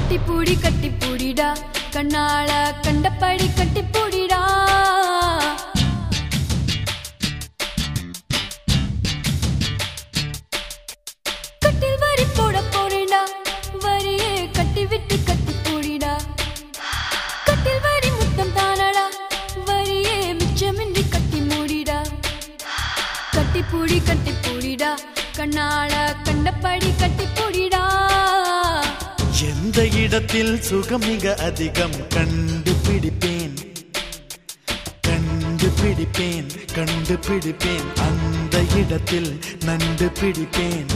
கட்டி பூடிடா கண்ணாள கண்டபடி கட்டி பூடிடா கட்டில் வரி போட போறேடா வரியே கட்டி விட்டு கட்டி பூடிடா கட்டில் வரி முத்தம் தானடா வரியே மிச்சமின்றி கட்டி மூடிடா கட்டி பூடிடா கண்ணாள கண்டபடி கட்டி பூடிடா எந்த இடத்தில் சுகம் மிக அதிகம் கண்டுபிடிப்பேன் கண்டுபிடிப்பேன் கண்டுபிடிப்பேன் அந்த இடத்தில் நண்டு பிடிப்பேன்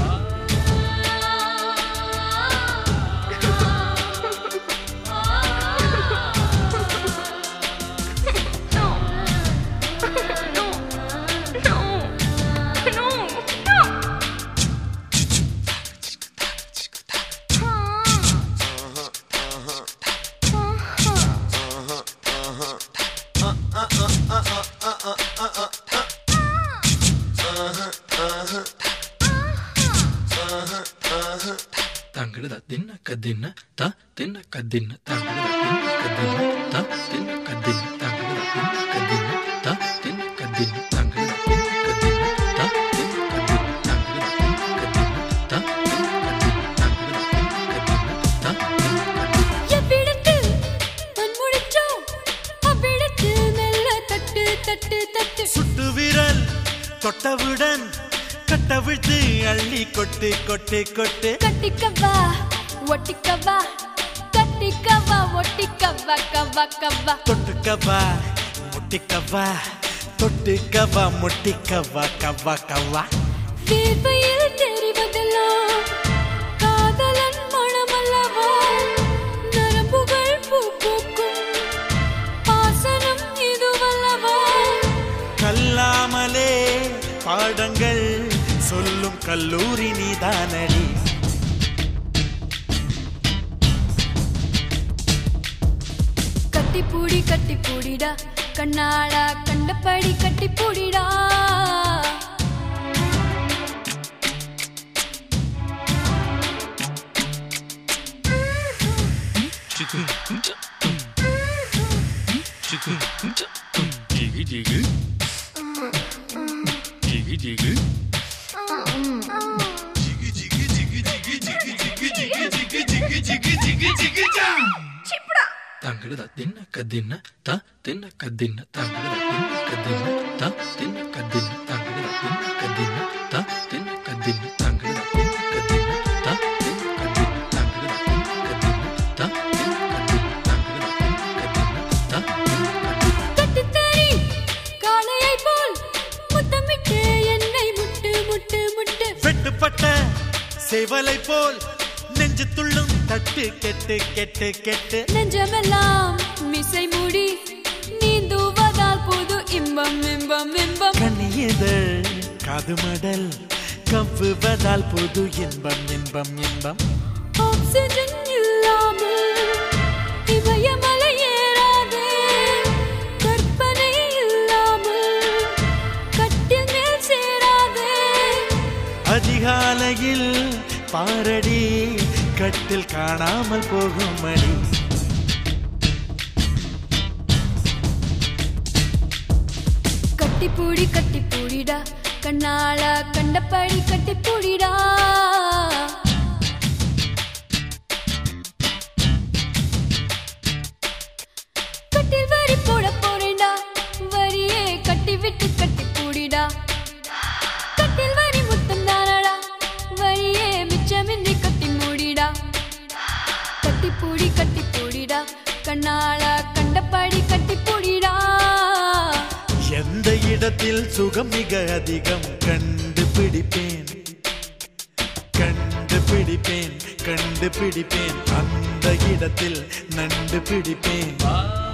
தங்கட தின்ன கதின்ன த தின்ன கதின்ன தங்கட தின்ன கதின்ன த தின்ன கதின்ன தங்கட தின்ன கதின்ன த தின்ன கதின்ன தங்கட தின்ன கதின்ன த தின்ன கதின்ன தங்கட தின்ன கதின்ன த தின்ன கதின்ன தங்கட தின்ன கதின்ன எவ்விடத்தில் மண்முடிச்சோ அவ்விடத்தில் மெல்ல தட்டு தட்டு தட்டு சுட்டு விரல் தொட்டவுடன் கட்டவிழ்த்து அள்ளி கொட்டு கொட்டு கொட்டு கட்டிக்கவா ஒட்டிக்கவா கட்டிக்கவா ஒட்டிக்கவா கவா கவா தொட்டுக்கவா முட்டிக்கவா தொட்டுக்கவா முட்டிக்கவா கவா கவா வேர்வையில் தெரிவதெல்லாம் காதலன் மனமல்லவா நரம்புகள் பூ பூக்கும் பாசனம் இதுவல்லவா கல்லாமலே பாடங்கள் சொல்லும் கல்லூரி நீதானடி கட்டி பூடிடா கண்ணாள கண்டபடி கட்டி பூடிடா தங்கட தின்ன கதின்ன த தின்ன கதின்ன தங்கட தின்ன கதின்ன த தின்ன கதின்ன தங்கட தின்ன கதின்ன த தின்ன கதின்ன தங்கட தின்ன கதின்ன த தின்ன கதின்ன தங்கட தின்ன கதின்ன த தின்ன கதின்ன தங்கட தின்ன கதின்ன த கட்டித்தறி காளையை போல் முத்தமிட்டு என்னை முட்டு முட்டு முட்டு வெட்டுப்பட்ட சேவலை போல் நெஞ்சு துள்ளும் தட்டு கெட்டு கெட்டு கெட்டு நெஞ்சமெல்லாம் மிசை மூடி நீந்துவதால் புது இன்பம் இன்பம் இன்பம் கண்ணியதழ் காது மடல் கவ்வுவதால் புது இன்பம் இன்பம் இன்பம் ஆக்சிஜன் இல்லாமல் இமயமலை ஏறாதே கற்பனை இல்லாமல் கட்டில் மேல் சேராதே அதிகாலையில் பாரடி கட்டில் காணாமல் போகும் மணி கட்டி பூடிடா கண்ணாள கண்டபடி கட்டி பூடிடா கட்டில் வரி போட போறேடா வரியே கட்டி விட்டு கட்டி பூடிடா கட்டில் வரி முத்தம் தானடா வரியே மிச்சமின்றி கட்டி மூடிடா கட்டி பூடிடா கண்ணாள கண்டபடி கட்டி பூடிடா எந்த இடத்தில் சுகம் மிக அதிகம் கண்டுபிடிப்பேன் கண்டுபிடிப்பேன் கண்டுபிடிப்பேன் அந்த இடத்தில் நண்டு பிடிப்பேன்